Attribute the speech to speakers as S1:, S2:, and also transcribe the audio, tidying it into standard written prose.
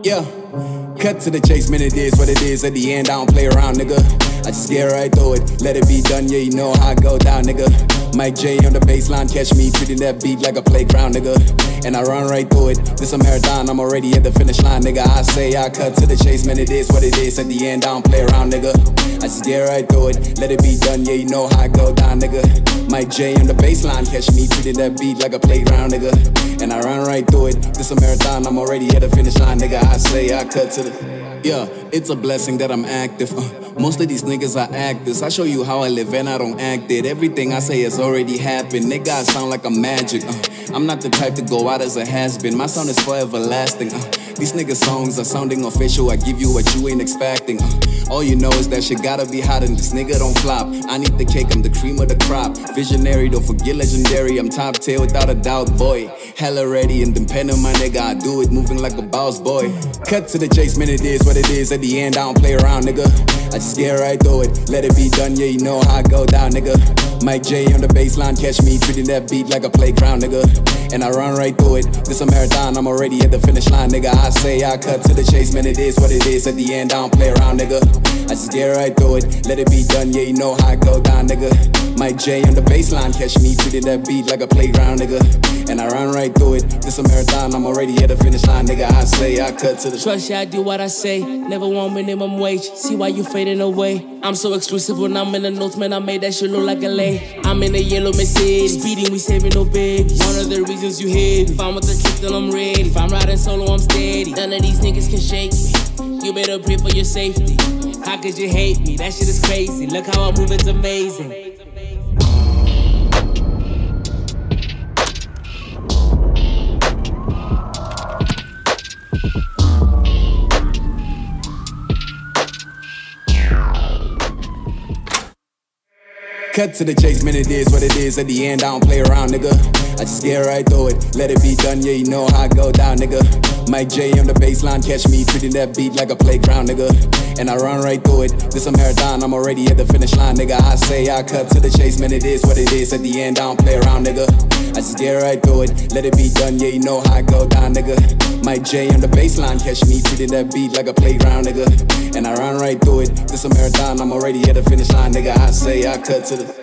S1: Yeah, cut to the chase, man, it is what it is. At the end, I don't play around, nigga. I just get right through it, let it be done, yeah, you know how I go down, nigga. Mike J on the baseline, catch me treating that beat like a playground, nigga. And I run right through it, this a marathon, I'm already at the finish line, nigga. I say I cut to the chase, man, it is what it is. At the end, I don't play around, nigga. I just get right through it, let it be done, yeah, you know how I go down, nigga. Mike J on the baseline, catch me treating that beat like a playground, nigga. And I run right through it, this a marathon, I'm already at the finish line, nigga. I say I cut to the... Yeah, it's a blessing that I'm active. Most of these niggas are actors. I show you how I live and I don't act it. Everything I say has already happened. Nigga, I sound like I'm magic. I'm not the type to go out as a has-been. My sound is forever lasting. These niggas' songs are sounding official. I give you what you ain't expecting. All you know is that shit gotta be hot and this nigga don't flop. I need the cake, I'm the cream of the crop. Visionary, don't forget legendary. I'm top tier without a doubt, boy. Hella ready, independent, my nigga. I do it moving like a boss, boy. Cut to the chase, man, it is what it is. At the end, I don't play around, nigga. I just get right through it, let it be done, yeah, you know how I go down, nigga. Mike J on the baseline, catch me treating that beat like a playground, nigga. And I run right through it, this a marathon, I'm already at the finish line, nigga. I say I cut to the chase, man, it is what it is. At the end, I don't play around, nigga. I just get right through it, let it be done, yeah, you know how I go down, nigga. Mike J on the baseline, catch me treating that beat like a playground, nigga. And I run right through it, this a marathon, I'm already at the finish line, nigga. I say I cut to the...
S2: Trust you, I do what I say, never want minimum wage. See why you fading away. I'm so exclusive when I'm in the notes, man, I made that shit look like a lay. I'm in a yellow Mercedes, speeding, we saving no babies. One of the reasons you hate. If I'm with the click, then I'm ready. If I'm riding solo, I'm steady. None of these niggas can shake me. You better pray for your safety. How could you hate me? That shit is crazy. Look how I move, it's amazing.
S1: Cut to the chase, man, it is what it is. At the end, I don't play around, nigga. I just get right through it, let it be done, yeah, you know how I go down, nigga. Mike J on the baseline, catch me treating that beat like a playground, nigga. And I run right through it, this a marathon, I'm already at the finish line, nigga. I say I cut to the chase, man, it is what it is. At the end, I don't play around, nigga. I just get right through it, let it be done, yeah, you know how I go down, nigga. Mike J on the baseline, catch me treating that beat like a playground, nigga. And I run right through it, this a marathon, I'm already at the finish line, nigga. I say I cut to the...